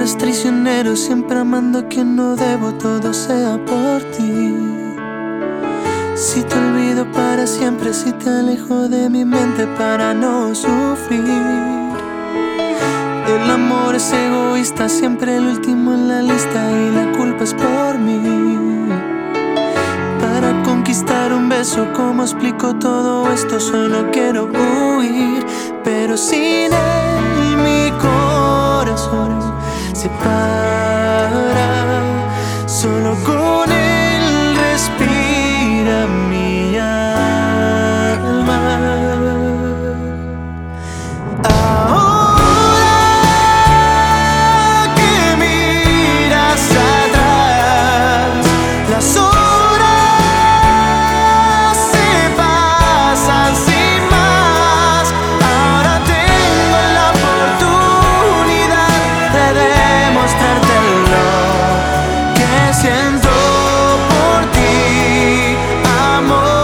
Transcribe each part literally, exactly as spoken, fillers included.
es traicionero, siempre amando a quien no debo, todo sea por ti. Si te olvido para siempre, si te alejo de mi mente para no sufrir. El amor es egoísta, siempre el último en la lista y la culpa es por mí. Para conquistar un beso, ¿cómo explico todo esto? Solo quiero huir, pero sin él mi corazón se para. Solo con él respira mi alma. Ahora que miras atrás, las horas se pasan sin más. Ahora tengo la oportunidad de demostrarte lo que siento por ti, amor.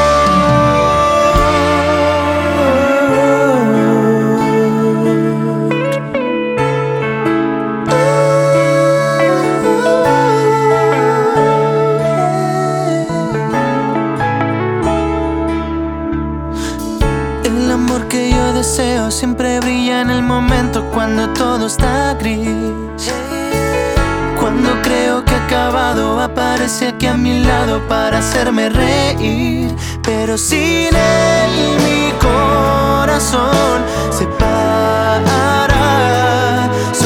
El amor que yo deseo siempre brilla en el momento cuando todo está gris. Cuando creo que he acabado, aparece aquí a mi lado para hacerme reír. Pero sin él mi corazón se para.